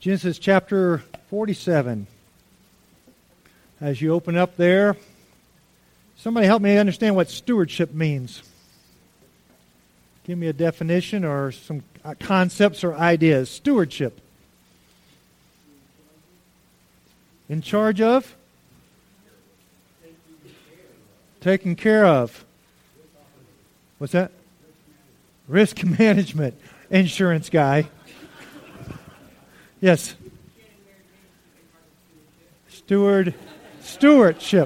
Genesis chapter 47. As you open up there, somebody help me understand what stewardship means. Give me a definition or some concepts or ideas. Stewardship. In charge of? Taking care of. What's that? Risk management. Insurance guy. Yes. Stewardship.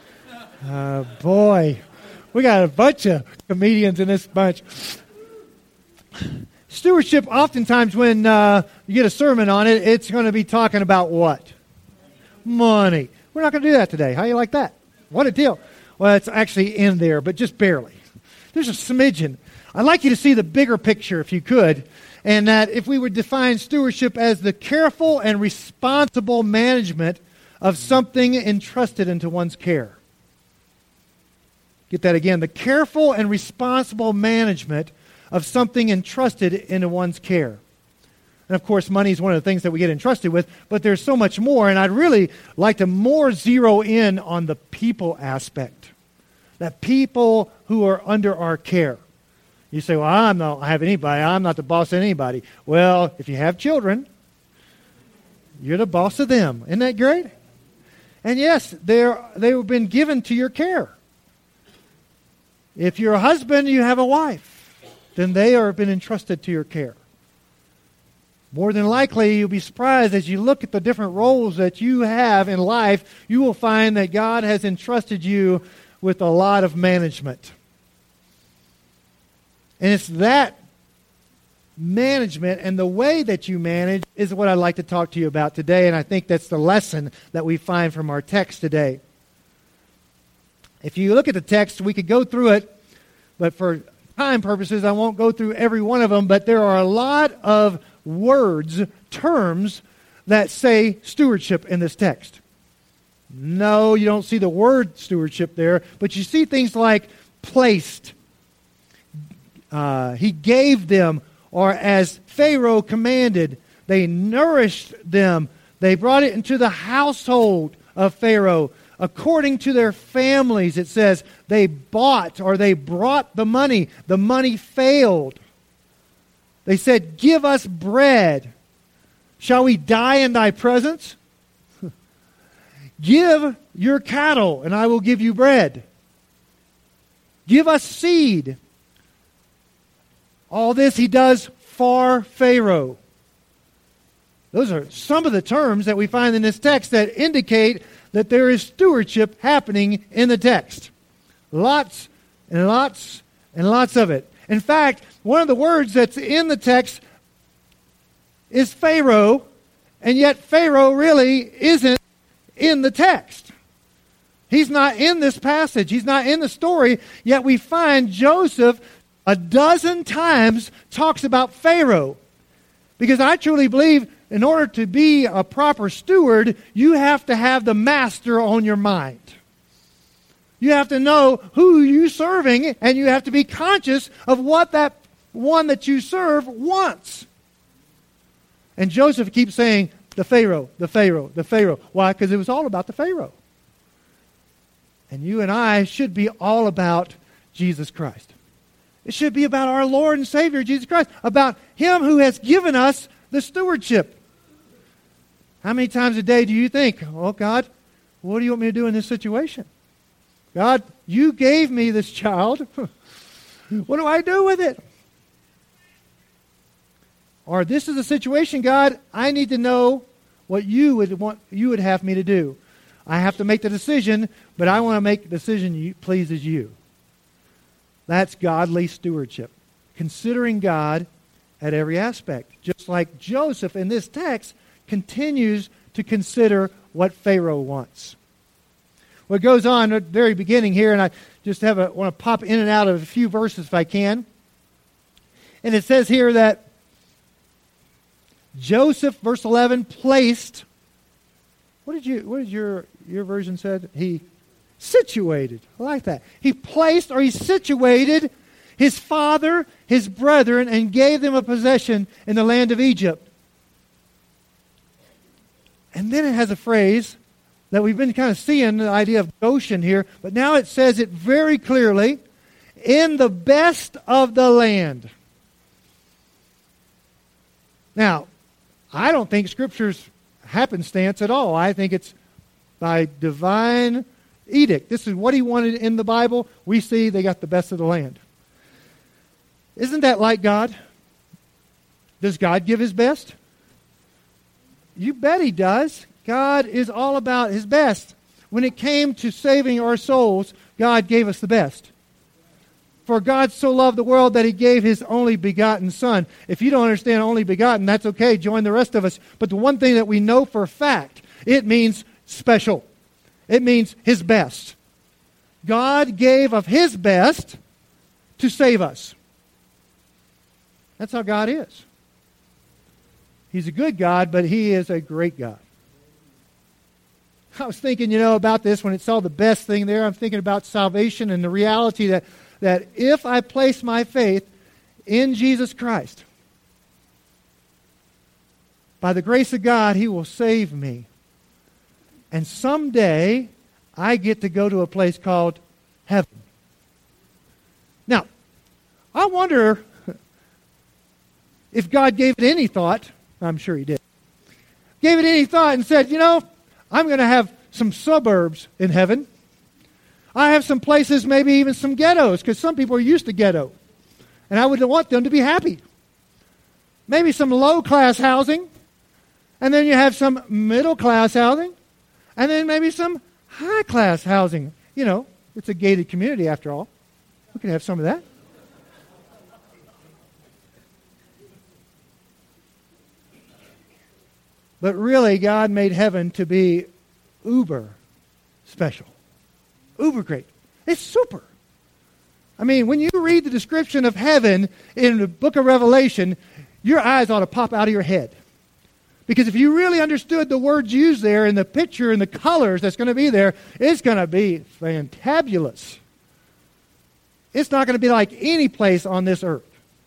Boy, we got a bunch of comedians in this bunch. Stewardship, oftentimes when you get a sermon on it, it's going to be talking about what? Money. We're not going to do that today. How do you like that? What a deal. Well, it's actually in there, but just barely. There's a smidgen. I'd like you to see the bigger picture, if you could, and that if we would define stewardship as the careful and responsible management of something entrusted into one's care. Get that again. The careful and responsible management of something entrusted into one's care. And of course, money is one of the things that we get entrusted with, but there's so much more, and I'd really like to more zero in on the people aspect. That people who are under our care. You say, well, I don't have anybody. I'm not the boss of anybody. Well, if you have children, you're the boss of them. Isn't that great? And yes, they've been given to your care. If you're a husband, you have a wife, then they have been entrusted to your care. More than likely, you'll be surprised as you look at the different roles that you have in life, you will find that God has entrusted you with a lot of management. And it's that management and the way that you manage is what I'd like to talk to you about today, and I think that's the lesson that we find from our text today. If you look at the text, we could go through it, but for time purposes, I won't go through every one of them, but there are a lot of words, terms, that say stewardship in this text. No, you don't see the word stewardship there, but you see things like placed. He gave them, or as Pharaoh commanded, they nourished them. They brought it into the household of Pharaoh. According to their families, it says, they bought or they brought the money. The money failed. They said, give us bread. Shall we die in thy presence? Give your cattle, and I will give you bread. Give us seed. All this he does for Pharaoh. Those are some of the terms that we find in this text that indicate that there is stewardship happening in the text. Lots and lots and lots of it. In fact, one of the words that's in the text is Pharaoh, and yet Pharaoh really isn't in the text. He's not in this passage. He's not in the story, yet we find Joseph a dozen times talks about Pharaoh. Because I truly believe in order to be a proper steward, you have to have the master on your mind. You have to know who you're serving, and you have to be conscious of what that one that you serve wants. And Joseph keeps saying, the Pharaoh, the Pharaoh, the Pharaoh. Why? Because it was all about the Pharaoh. And you and I should be all about Jesus Christ. It should be about our Lord and Savior, Jesus Christ, about Him who has given us the stewardship. How many times a day do you think, oh God, what do you want me to do in this situation? God, you gave me this child. What do I do with it? Or this is a situation, God, I need to know what you would have me to do. I have to make the decision, but I want to make the decision that pleases you. That's godly stewardship. Considering God at every aspect. Just like Joseph in this text continues to consider what Pharaoh wants. What goes on at the very beginning here, and I just want to pop in and out of a few verses if I can. And it says here that Joseph, verse 11, placed, what did your version said? He situated. I like that. He placed or he situated his father, his brethren, and gave them a possession in the land of Egypt. And then it has a phrase that we've been kind of seeing, the idea of Goshen here, but now it says it very clearly, in the best of the land. Now, I don't think Scripture's happenstance at all. I think it's by divine edict. This is what he wanted in the Bible. We see they got the best of the land. Isn't that like God? Does God give his best? You bet he does. God is all about his best. When it came to saving our souls, God gave us the best. For God so loved the world that he gave his only begotten Son. If you don't understand only begotten, that's okay. Join the rest of us. But the one thing that we know for a fact, it means special. It means his best. God gave of his best to save us. That's how God is. He's a good God, but he is a great God. I was thinking, about this when it saw the best thing there. I'm thinking about salvation and the reality that if I place my faith in Jesus Christ, by the grace of God, he will save me. And someday, I get to go to a place called heaven. Now, I wonder if God gave it any thought. I'm sure he did. Gave it any thought and said, I'm going to have some suburbs in heaven. I have some places, maybe even some ghettos, because some people are used to ghetto. And I would want them to be happy. Maybe some low-class housing. And then you have some middle-class housing. And then maybe some high-class housing. It's a gated community after all. We can have some of that. But really, God made heaven to be uber special. Uber great. It's super. I mean, when you read the description of heaven in the book of Revelation, your eyes ought to pop out of your head. Because if you really understood the words used there and the picture and the colors that's going to be there, it's going to be fantabulous. It's not going to be like any place on this earth.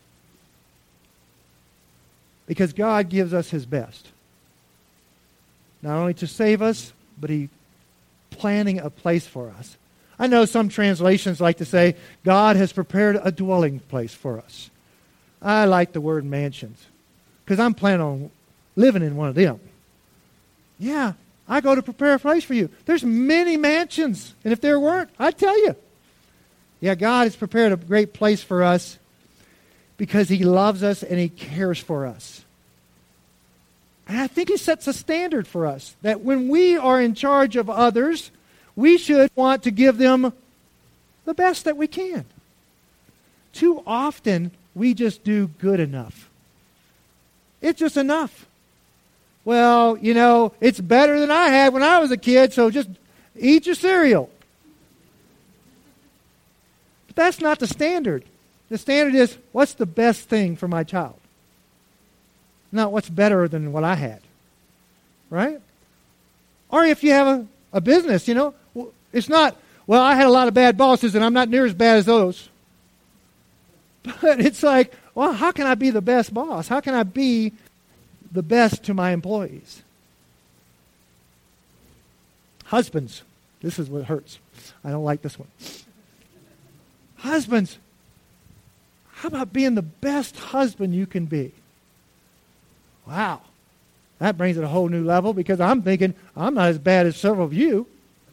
Because God gives us his best. Not only to save us, but he's planning a place for us. I know some translations like to say, God has prepared a dwelling place for us. I like the word mansions, because I'm planning on living in one of them. Yeah, I go to prepare a place for you. There's many mansions, and if there weren't, I'd tell you. Yeah, God has prepared a great place for us because he loves us and he cares for us. And I think he sets a standard for us that when we are in charge of others, we should want to give them the best that we can. Too often, we just do good enough. It's just enough. Well, it's better than I had when I was a kid, so just eat your cereal. But that's not the standard. The standard is, what's the best thing for my child? Not what's better than what I had. Right? Or if you have a business, it's not, well, I had a lot of bad bosses and I'm not near as bad as those. But it's like, well, how can I be the best boss? How can I be the best to my employees? Husbands, this is what hurts. I don't like this one. Husbands, how about being the best husband you can be? Wow. That brings it a whole new level because I'm thinking, I'm not as bad as several of you.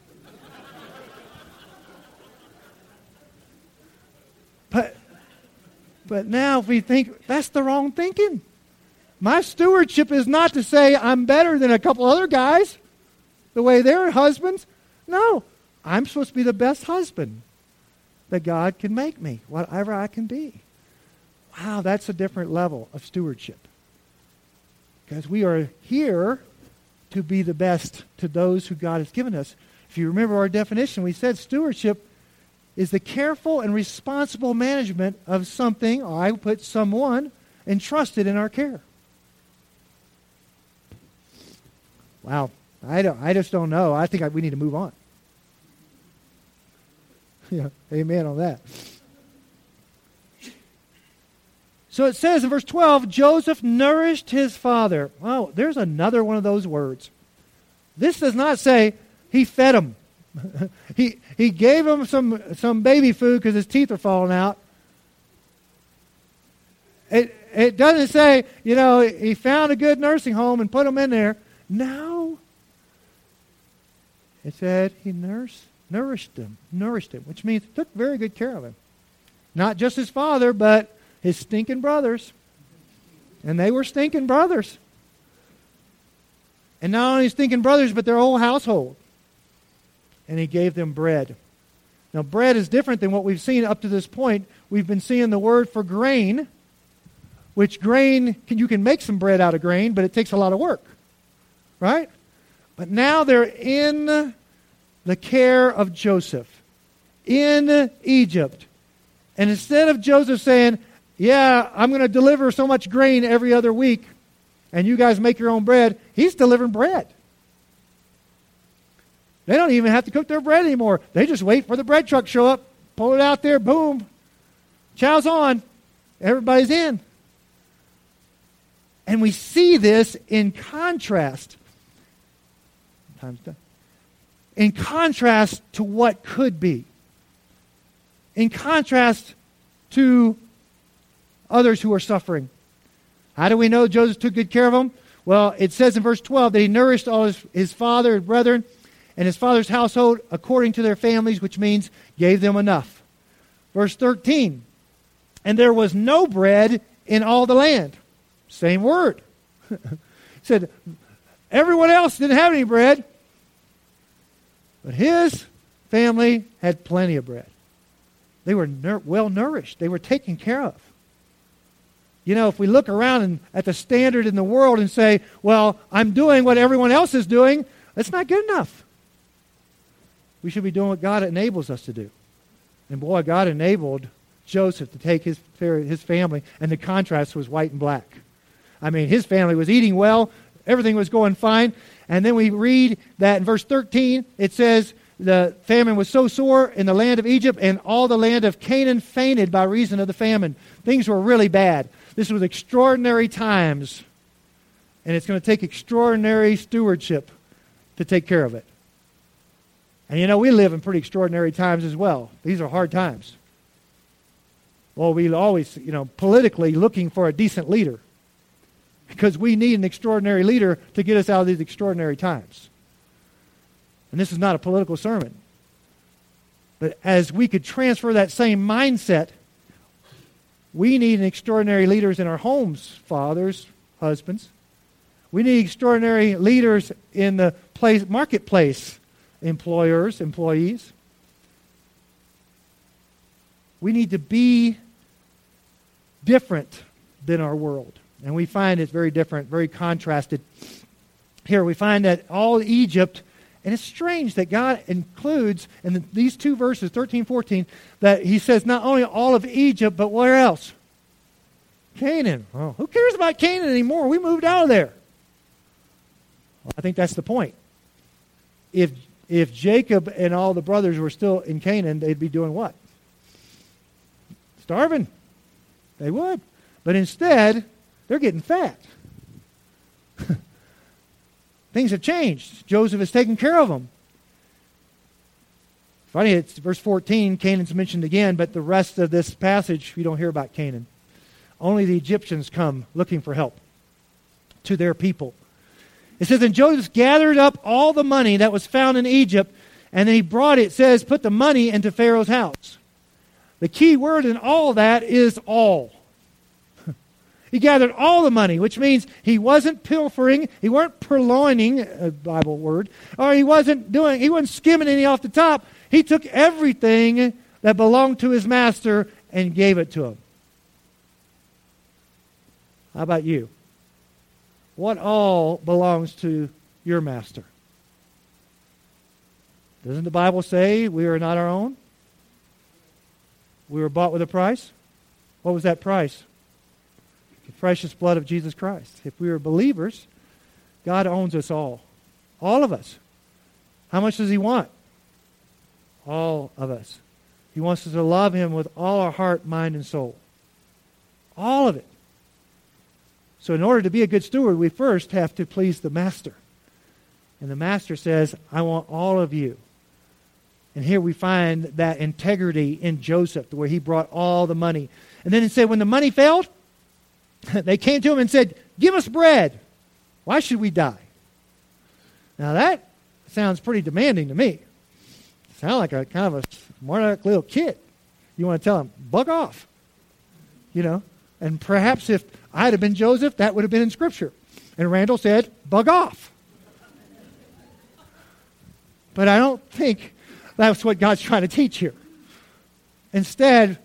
But now if we think, that's the wrong thinking. My stewardship is not to say I'm better than a couple other guys, the way they're husbands. No, I'm supposed to be the best husband that God can make me, whatever I can be. Wow, that's a different level of stewardship. Because we are here to be the best to those who God has given us. If you remember our definition, we said stewardship is the careful and responsible management of something, or I put someone, entrusted in our care. Wow, I just don't know. I think we need to move on. Yeah, amen on that. So it says in verse 12, Joseph nourished his father. Oh, there's another one of those words. This does not say he fed them. he gave them some baby food because his teeth are falling out. It doesn't say, he found a good nursing home and put them in there. No. It said he nourished him, which means took very good care of him. Not just his father, but his stinking brothers. And they were stinking brothers. And not only stinking brothers, but their whole household. And he gave them bread. Now, bread is different than what we've seen up to this point. We've been seeing the word for grain, which you can make some bread out of grain, but it takes a lot of work. Right? But now they're in the care of Joseph in Egypt. And instead of Joseph saying, yeah, I'm going to deliver so much grain every other week, and you guys make your own bread, he's delivering bread. They don't even have to cook their bread anymore. They just wait for the bread truck to show up, pull it out there, boom, chow's on, everybody's in. And we see this in contrast. In contrast to what could be. In contrast to others who are suffering. How do we know Joseph took good care of them? Well, it says in verse 12 that he nourished all his father and brethren and his father's household according to their families, which means gave them enough. Verse 13, and there was no bread in all the land. Same word. It said everyone else didn't have any bread, but his family had plenty of bread. They were well nourished. They were taken care of. If we look around at the standard in the world and say, well, I'm doing what everyone else is doing, that's not good enough. We should be doing what God enables us to do. And boy, God enabled Joseph to take his family, and the contrast was white and black. I mean, his family was eating well, everything was going fine, and then we read that in verse 13, it says, the famine was so sore in the land of Egypt, and all the land of Canaan fainted by reason of the famine. Things were really bad. This was extraordinary times, and it's going to take extraordinary stewardship to take care of it. And we live in pretty extraordinary times as well. These are hard times. Well, we always, politically looking for a decent leader because we need an extraordinary leader to get us out of these extraordinary times. And this is not a political sermon. But as we could transfer that same mindset, we need extraordinary leaders in our homes, fathers, husbands. We need extraordinary leaders in the marketplace, employers, employees. We need to be different than our world. And we find it's very different, very contrasted. Here we find that all Egypt, and it's strange that God includes in these two verses, 13, 14, that he says not only all of Egypt, but where else? Canaan. Oh, who cares about Canaan anymore? We moved out of there. Well, I think that's the point. If Jacob and all the brothers were still in Canaan, they'd be doing what? Starving. They would. But instead, they're getting fat. Things have changed. Joseph has taken care of them. Funny, it's verse 14, Canaan's mentioned again, but the rest of this passage, you don't hear about Canaan. Only the Egyptians come looking for help to their people. It says, and Joseph gathered up all the money that was found in Egypt, and then he brought it says, put the money into Pharaoh's house. The key word in all that is all. He gathered all the money, which means he wasn't pilfering, he weren't purloining, a Bible word, or he wasn't skimming any off the top. He took everything that belonged to his master and gave it to him. How about you? What all belongs to your master? Doesn't the Bible say we are not our own? We were bought with a price. What was that price? The precious blood of Jesus Christ. If we are believers, God owns us all. All of us. How much does He want? All of us. He wants us to love Him with all our heart, mind, and soul. All of it. So in order to be a good steward, we first have to please the Master. And the master says, I want all of you. And here we find that integrity in Joseph, where he brought all the money. And then it said when the money failed, they came to him and said, give us bread. Why should we die? Now that sounds pretty demanding to me. Sound like a kind of a smart little kid. You want to tell him, bug off. And perhaps if I had been Joseph, that would have been in Scripture. And Randall said, bug off. But I don't think that's what God's trying to teach here. Instead,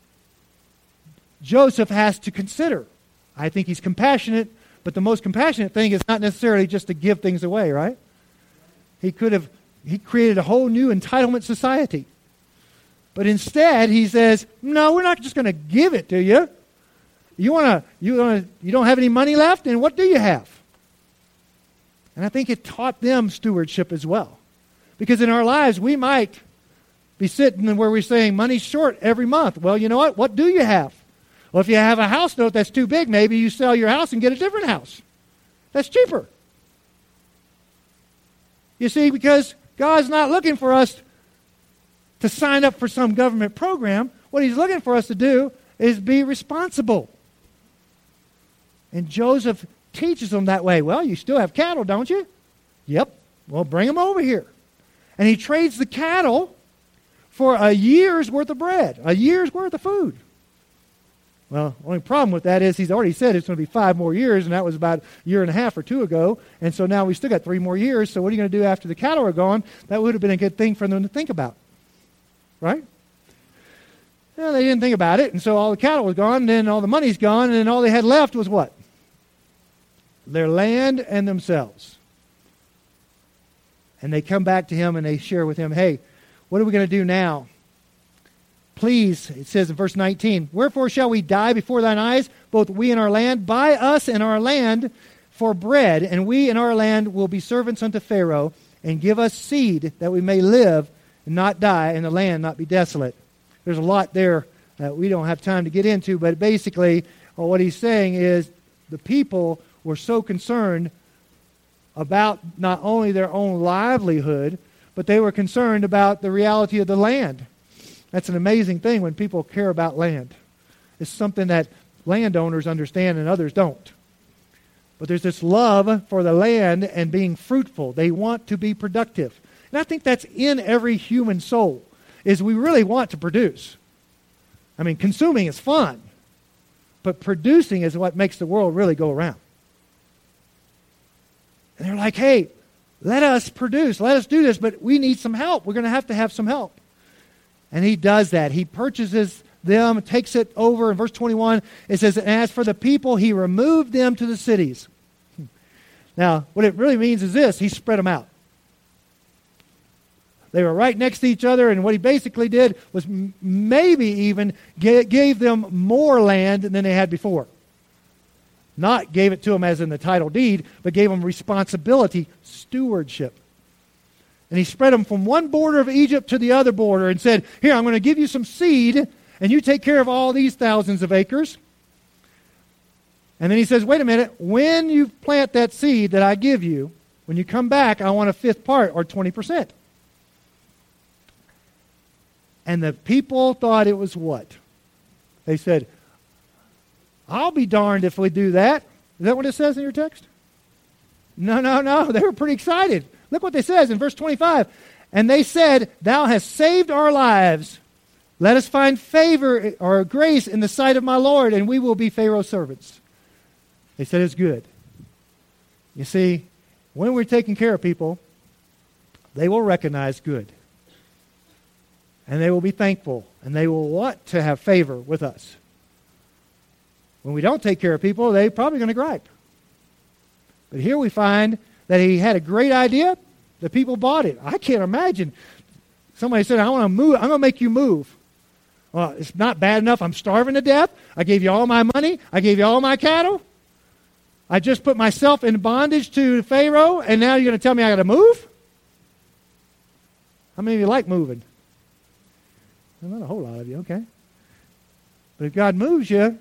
Joseph has to consider. I think he's compassionate, but the most compassionate thing is not necessarily just to give things away, right? He created a whole new entitlement society. But instead, he says, no, we're not just going to give it to you. You don't have any money left, and what do you have? And I think it taught them stewardship as well. Because in our lives, we might be sitting where we're saying money's short every month. Well, you know what? What do you have? Well, if you have a house note that's too big, maybe you sell your house and get a different house. That's cheaper. You see, because God's not looking for us to sign up for some government program. What He's looking for us to do is be responsible. And Joseph teaches them that way. Well, you still have cattle, don't you? Yep. Well, bring them over here. And he trades the cattle for a year's worth of bread, a year's worth of food. Well, the only problem with that is he's already said it's going to be 5 more years, and that was about a year and a half or 2 ago. And so now we still got 3 more years. So what are you going to do after the cattle are gone? That would have been a good thing for them to think about. Right? Well, they didn't think about it, and so all the cattle was gone, and then all the money's gone, and then all they had left was what? Their land and themselves. And they come back to him and they share with him, hey, what are we going to do now? Please, it says in verse 19, wherefore shall we die before thine eyes, both we and our land? Buy us and our land for bread, and we and our land will be servants unto Pharaoh, and give us seed that we may live and not die, and the land not be desolate. There's a lot there that we don't have time to get into, but basically what he's saying is the people were so concerned about not only their own livelihood, but they were concerned about the reality of the land. That's an amazing thing when people care about land. It's something that landowners understand and others don't. But there's this love for the land and being fruitful. They want to be productive. And I think that's in every human soul, is we really want to produce. I mean, consuming is fun, but producing is what makes the world really go around. And they're like, hey, let us produce, let us do this, but we need some help. We're going to have some help. And he does that. He purchases them, takes it over. In verse 21, it says, and as for the people, he removed them to the cities. Now, what it really means is this: he spread them out. They were right next to each other, and what he basically did was maybe even gave them more land than they had before. Not gave it to them as in the title deed, but gave them responsibility, stewardship. And he spread them from one border of Egypt to the other border and said, here, I'm going to give you some seed, and you take care of all these thousands of acres. And then he says, wait a minute, when you plant that seed that I give you, when you come back, I want a 5th part, or 20%. And the people thought it was what? They said, I'll be darned if we do that. Is that what it says in your text? No. They were pretty excited. Look what they says in verse 25. And they said, thou hast saved our lives. Let us find favor or grace in the sight of my Lord, and we will be Pharaoh's servants. They said it's good. You see, when we're taking care of people, they will recognize good. And they will be thankful, and they will want to have favor with us. When we don't take care of people, they're probably going to gripe. But here we find that he had a great idea. The people bought it. I can't imagine. Somebody said, I want to move. I'm going to make you move. Well, it's not bad enough. I'm starving to death. I gave you all my money. I gave you all my cattle. I just put myself in bondage to Pharaoh, and now you're going to tell me I got to move? How many of you like moving? Well, not a whole lot of you, okay. But if God moves you,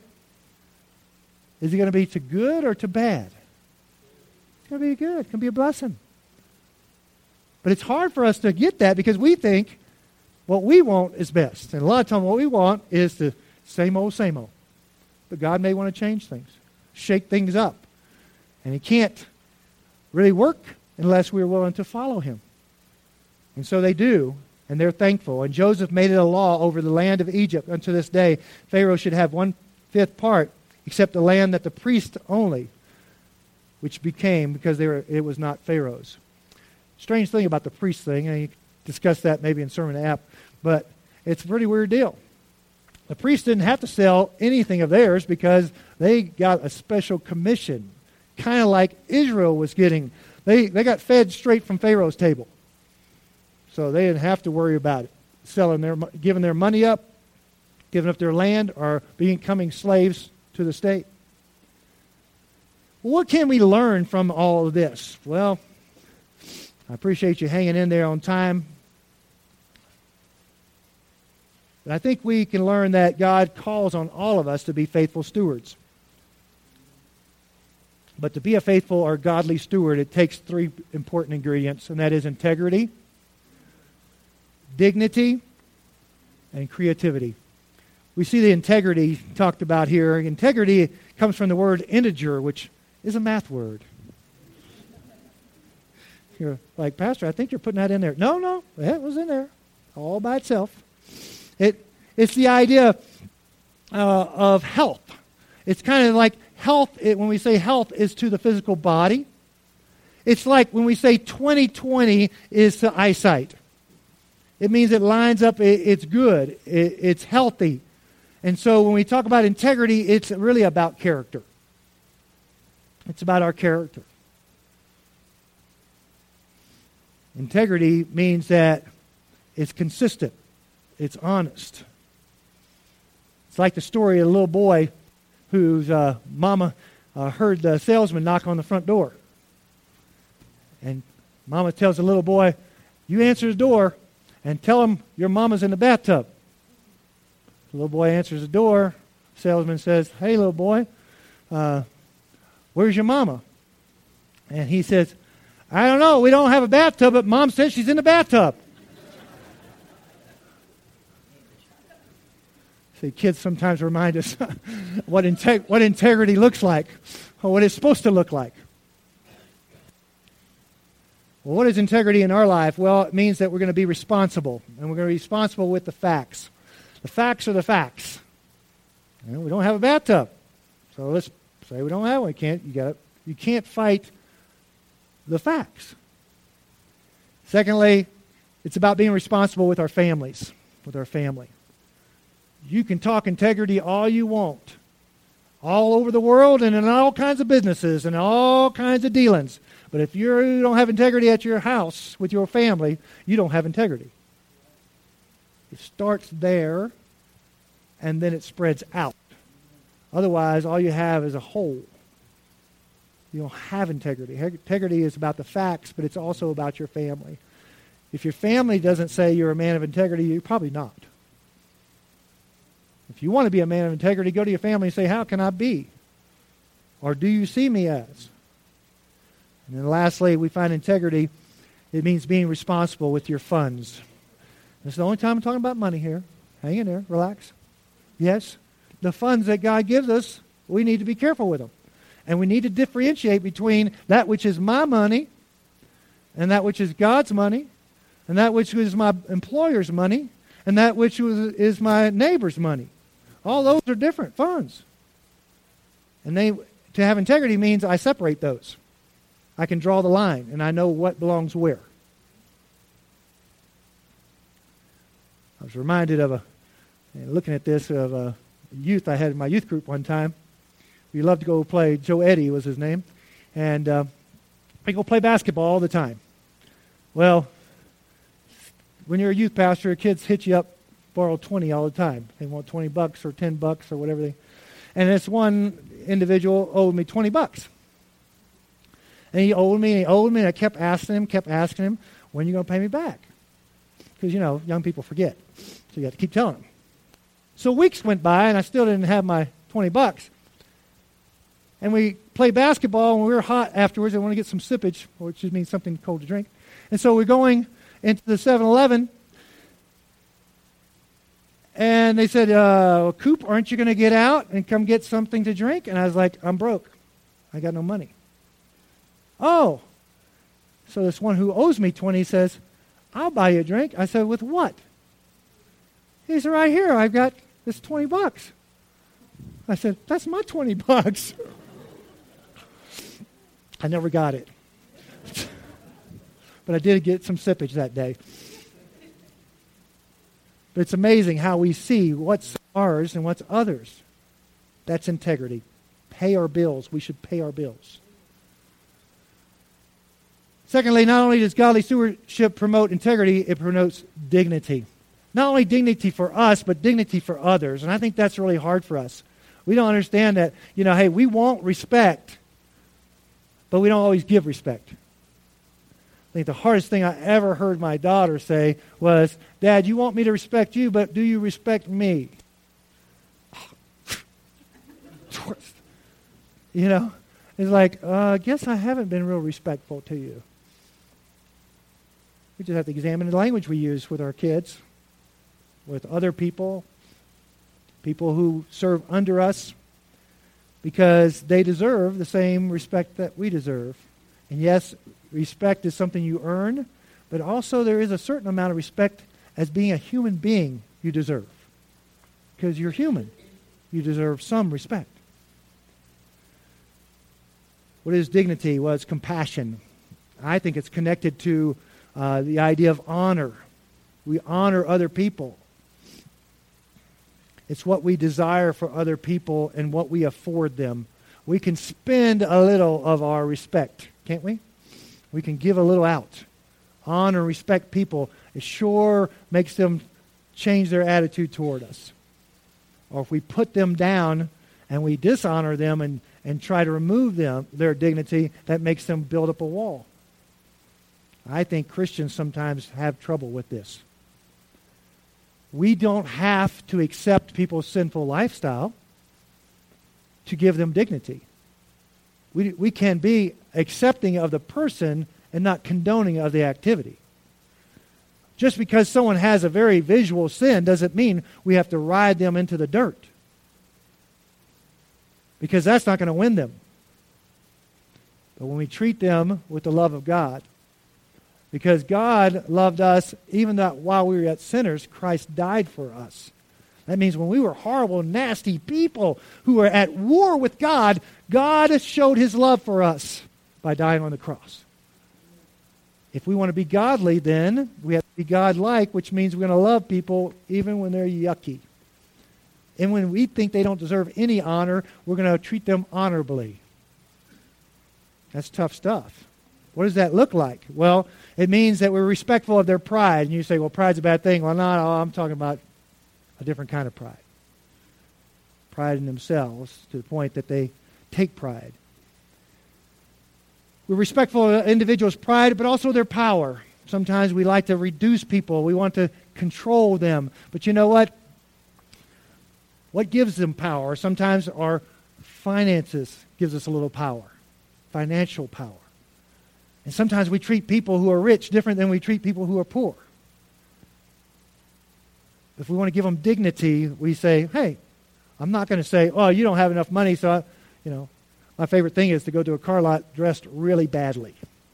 is it going to be to good or to bad? It's going to be good. It's going to be a blessing. But it's hard for us to get that because we think what we want is best. And a lot of times what we want is the same old, same old. But God may want to change things, shake things up. And He can't really work unless we're willing to follow Him. And so they do, and they're thankful. And Joseph made it a law over the land of Egypt unto this day. Pharaoh should have 1/5 part, except the land that the priest only, which became, because it was not Pharaoh's. Strange thing about the priest thing, and you discuss that maybe in Sermon app, but it's a pretty weird deal. The priests didn't have to sell anything of theirs because they got a special commission, kind of like Israel was getting. They got fed straight from Pharaoh's table. So they didn't have to worry about it, giving their money up, giving up their land, or becoming slaves to the state. What can we learn from all of this? Well, I appreciate you hanging in there on time. But I think we can learn that God calls on all of us to be faithful stewards. But to be a faithful or godly steward, it takes 3 important ingredients, and that is integrity, dignity, and creativity. We see the integrity talked about here. Integrity comes from the word integer, which is a math word. You're like, Pastor, I think you're putting that in there. No, it was in there all by itself. It's the idea of health. It's kind of like health. When we say health is to the physical body, it's like when we say 20/20 is to eyesight. It means it lines up, it's good, it's healthy. And so when we talk about integrity, it's really about character. It's about our character. Integrity means that it's consistent. It's honest. It's like the story of a little boy whose mama heard the salesman knock on the front door. And mama tells the little boy, you answer the door and tell him your mama's in the bathtub. The little boy answers the door. The salesman says, hey, little boy, where's your mama? And he says, I don't know. We don't have a bathtub, but Mom says she's in the bathtub. See, kids sometimes remind us what integrity looks like, or what it's supposed to look like. Well, what is integrity in our life? Well, it means that we're going to be responsible, and we're going to be responsible with the facts. The facts are the facts. You know, we don't have a bathtub, so let's say we don't have one. You can't fight the facts. Secondly, it's about being responsible with our families, with our family. You can talk integrity all you want, all over the world and in all kinds of businesses and all kinds of dealings. But if you don't have integrity at your house with your family, you don't have integrity. It starts there, and then it spreads out. Otherwise, all you have is a hole. You don't have integrity. Integrity is about the facts, but it's also about your family. If your family doesn't say you're a man of integrity, you're probably not. If you want to be a man of integrity, go to your family and say, how can I be? Or do you see me as? And then lastly, we find integrity, it means being responsible with your funds. This is the only time I'm talking about money here. Hang in there, relax. Yes, the funds that God gives us, we need to be careful with them. And we need to differentiate between that which is my money and that which is God's money and that which is my employer's money and that which is my neighbor's money. All those are different funds. And to have integrity means I separate those. I can draw the line and I know what belongs where. I was reminded of looking at this, of a youth I had in my youth group one time. We loved to go play. Joe Eddy was his name. And we go play basketball all the time. Well, when you're a youth pastor, kids hit you up, borrow 20 all the time. They want $20 or $10 or whatever. And this one individual owed me $20. And he owed me, and I kept asking him, when are you going to pay me back? Because, young people forget. So you have to keep telling them. So weeks went by, and I still didn't have my $20. And we played basketball, and we were hot afterwards. I wanted to get some sippage, which just means something cold to drink. And so we're going into the 7-Eleven, and they said, Coop, aren't you going to get out and come get something to drink? And I was like, I'm broke. I got no money. Oh. So this one who owes me 20 says, I'll buy you a drink. I said, with what? He said, right here, I've got this $20. I said, that's my $20. I never got it. But I did get some sippage that day. But it's amazing how we see what's ours and what's others. That's integrity. Pay our bills. We should pay our bills. Secondly, not only does godly stewardship promote integrity, it promotes dignity. Not only dignity for us, but dignity for others. And I think that's really hard for us. We don't understand that, hey, we want respect, but we don't always give respect. I think the hardest thing I ever heard my daughter say was, Dad, you want me to respect you, but do you respect me? It's like, I guess I haven't been real respectful to you. We just have to examine the language we use with our kids, with other people, people who serve under us, because they deserve the same respect that we deserve. And yes, respect is something you earn, but also there is a certain amount of respect as being a human being you deserve. Because you're human. You deserve some respect. What is dignity? Well, it's compassion. I think it's connected to the idea of honor. We honor other people. It's what we desire for other people and what we afford them. We can spend a little of our respect, can't we? We can give a little out. Honor and respect people. It sure makes them change their attitude toward us. Or if we put them down and we dishonor them and try to remove their dignity, that makes them build up a wall. I think Christians sometimes have trouble with this. We don't have to accept people's sinful lifestyle to give them dignity. We can be accepting of the person and not condoning of the activity. Just because someone has a very visual sin doesn't mean we have to ride them into the dirt. Because that's not going to win them. But when we treat them with the love of God, because God loved us, even though while we were yet sinners, Christ died for us. That means when we were horrible, nasty people who were at war with God, God showed His love for us by dying on the cross. If we want to be godly, then we have to be God-like, which means we're going to love people even when they're yucky. And when we think they don't deserve any honor, we're going to treat them honorably. That's tough stuff. What does that look like? Well, it means that we're respectful of their pride. And you say, well, pride's a bad thing. Well, no, I'm talking about a different kind of pride. Pride in themselves to the point that they take pride. We're respectful of individuals' pride, but also their power. Sometimes we like to reduce people. We want to control them. But you know what? What gives them power? Sometimes our finances gives us a little power. Financial power. And sometimes we treat people who are rich different than we treat people who are poor. If we want to give them dignity, we say, hey, I'm not going to say, oh, you don't have enough money, so, my favorite thing is to go to a car lot dressed really badly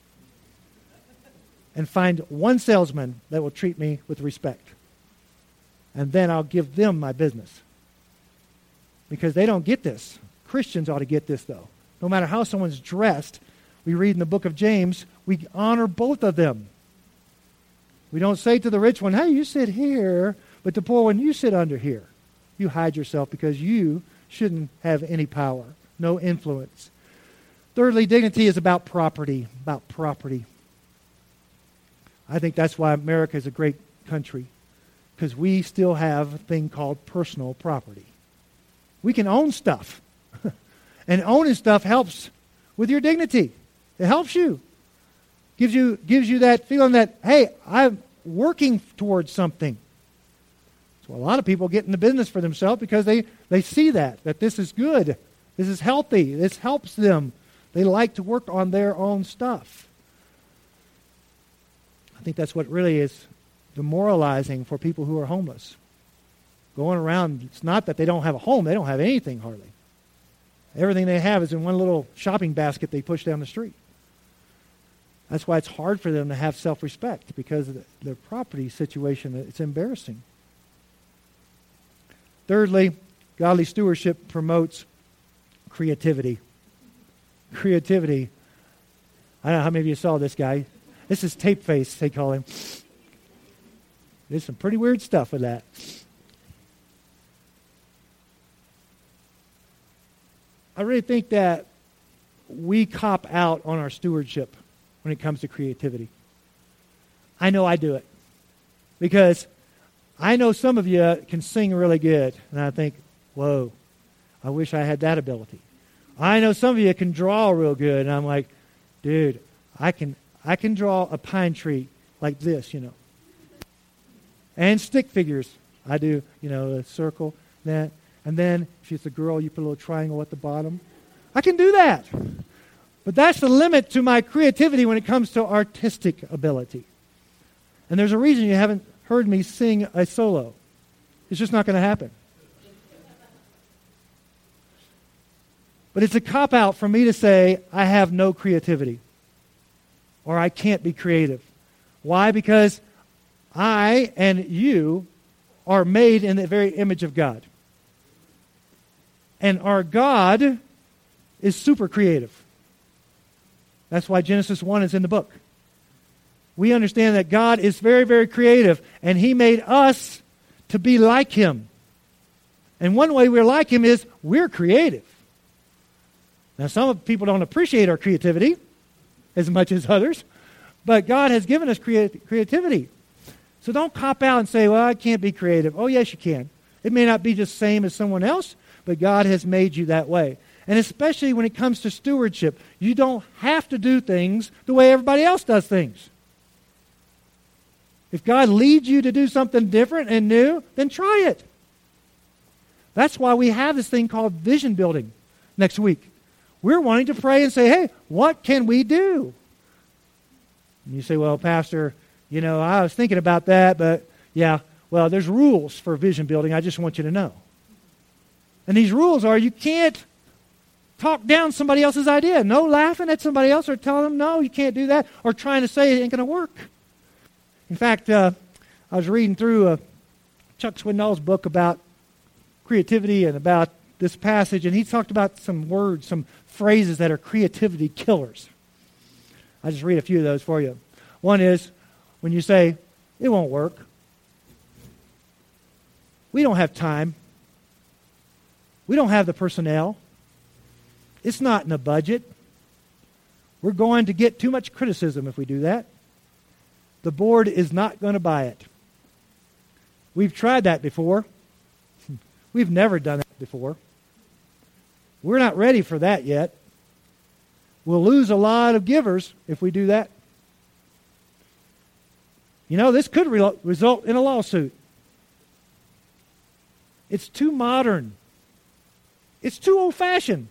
and find one salesman that will treat me with respect. And then I'll give them my business. Because they don't get this. Christians ought to get this, though. No matter how someone's dressed, we read in the book of James, we honor both of them. We don't say to the rich one, hey, you sit here, but the poor one, you sit under here. You hide yourself because you shouldn't have any power, no influence. Thirdly, dignity is about property, I think that's why America is a great country, because we still have a thing called personal property. We can own stuff, and owning stuff helps with your dignity. It helps you. Gives you that feeling that, hey, I'm working towards something. So a lot of people get in the business for themselves because they see that this is good. This is healthy. This helps them. They like to work on their own stuff. think that's what really is demoralizing for people who are homeless. Going around, it's not that they don't have a home. They don't have anything hardly. Everything they have is in one little shopping basket they push down the street. That's why it's hard for them to have self-respect, because of their property situation. It's embarrassing. Thirdly, godly stewardship promotes creativity. Creativity. I don't know how many of you saw this guy. This is Tape Face, they call him. There's some pretty weird stuff with that. I really think that we cop out on our stewardship when it comes to creativity. I know I do it. Because I know some of you can sing really good. And I think, whoa, I wish I had that ability. I know some of you can draw real good. And I'm like, dude, I can draw a pine tree like this, And stick figures. I do, a circle, that. And then, if it's a girl, you put a little triangle at the bottom. I can do that. But that's the limit to my creativity when it comes to artistic ability. And there's a reason you haven't heard me sing a solo. It's just not going to happen. But it's a cop-out for me to say, I have no creativity. Or I can't be creative. Why? Because I and you are made in the very image of God. And our God is super creative. That's why Genesis 1 is in the book. We understand that God is very, very creative, and He made us to be like Him. And one way we're like Him is we're creative. Now, some people don't appreciate our creativity as much as others, but God has given us creativity. So don't cop out and say, well, I can't be creative. Oh, yes, you can. It may not be the same as someone else, but God has made you that way. And especially when it comes to stewardship, you don't have to do things the way everybody else does things. If God leads you to do something different and new, then try it. That's why we have this thing called vision building next week. We're wanting to pray and say, hey, what can we do? And you say, well, Pastor, I was thinking about that, but yeah, well, there's rules for vision building. I just want you to know. And these rules are you can't talk down somebody else's idea. No laughing at somebody else or telling them, no, you can't do that, or trying to say it ain't going to work. In fact, I was reading through Chuck Swindoll's book about creativity and about this passage, and he talked about some words, some phrases that are creativity killers. I'll just read a few of those for you. One is when you say, it won't work. We don't have time. We don't have the personnel. It's not in the budget. We're going to get too much criticism if we do that. The board is not going to buy it. We've tried that before. We've never done that before. We're not ready for that yet. We'll lose a lot of givers if we do that. This could result in a lawsuit. It's too modern. It's too old-fashioned.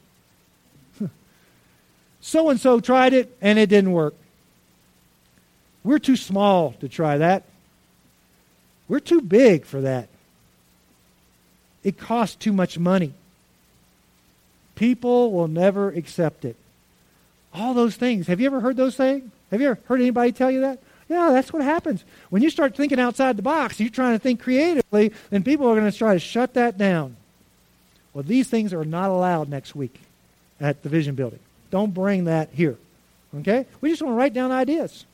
So-and-so tried it, and it didn't work. We're too small to try that. We're too big for that. It costs too much money. People will never accept it. All those things. Have you ever heard those things? Have you ever heard anybody tell you that? Yeah, that's what happens. When you start thinking outside the box, you're trying to think creatively, then people are going to try to shut that down. Well, these things are not allowed next week at the Vision Building. Don't bring that here. Okay? We just want to write down ideas.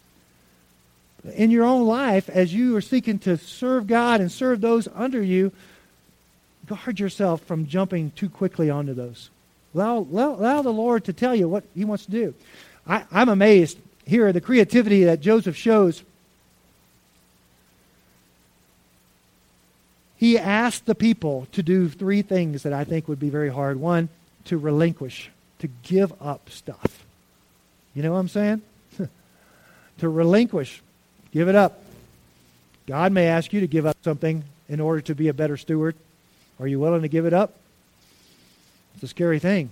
In your own life, as you are seeking to serve God and serve those under you, guard yourself from jumping too quickly onto those. Allow the Lord to tell you what He wants to do. I'm amazed here at the creativity that Joseph shows. He asked the people to do three things that I think would be very hard. One, to relinquish, to give up stuff. You know what I'm saying? To relinquish, give it up. God may ask you to give up something in order to be a better steward. Are you willing to give it up? It's a scary thing.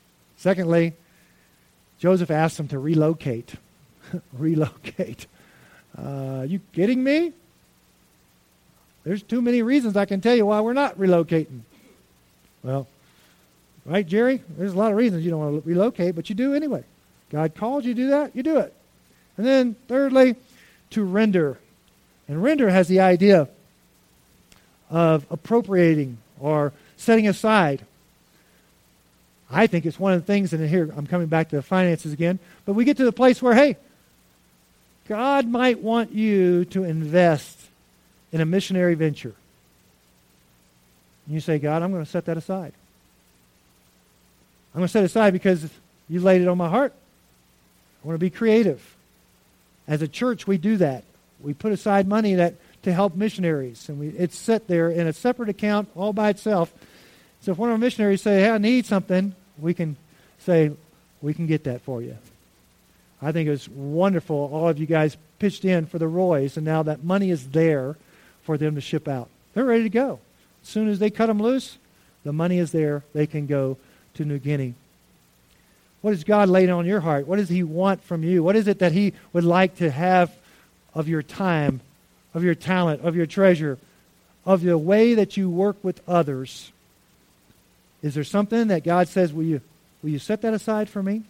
Secondly, Joseph asked them to relocate. Relocate. You kidding me? There's too many reasons I can tell you why we're not relocating. Well, right, Jerry? There's a lot of reasons you don't want to relocate, but you do anyway. God calls you to do that, you do it. And then thirdly, to render. And render has the idea of appropriating or setting aside. I think it's one of the things, and here I'm coming back to the finances again, but we get to the place where, hey, God might want you to invest in a missionary venture. And you say, God, I'm going to set that aside. I'm going to set it aside because you laid it on my heart. I want to be creative. As a church, we do that. We put aside money to help missionaries, and it's set there in a separate account all by itself. So if one of our missionaries say, hey, I need something, we can say, we can get that for you. I think it was wonderful. All of you guys pitched in for the Roys, and now that money is there for them to ship out. They're ready to go. As soon as they cut them loose, the money is there. They can go to New Guinea. What has God laid on your heart? What does He want from you? What is it that He would like to have of your time, of your talent, of your treasure, of the way that you work with others? Is there something that God says, will you set that aside for me?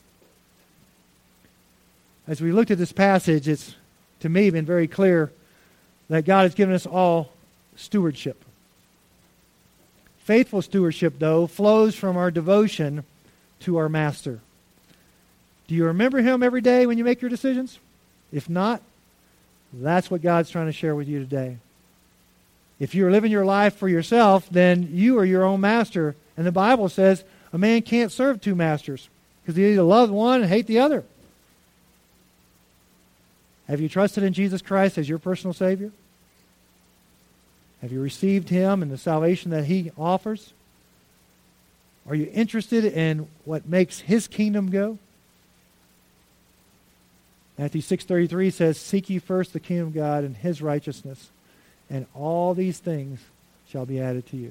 As we looked at this passage, it's, to me, been very clear that God has given us all stewardship. Faithful stewardship, though, flows from our devotion to our Master. Do you remember Him every day when you make your decisions? If not, that's what God's trying to share with you today. If you're living your life for yourself, then you are your own master. And the Bible says a man can't serve two masters because he either loves one and hate the other. Have you trusted in Jesus Christ as your personal Savior? Have you received Him and the salvation that He offers? Are you interested in what makes His kingdom go? Matthew 6:33 says, seek ye first the kingdom of God and His righteousness, and all these things shall be added to you.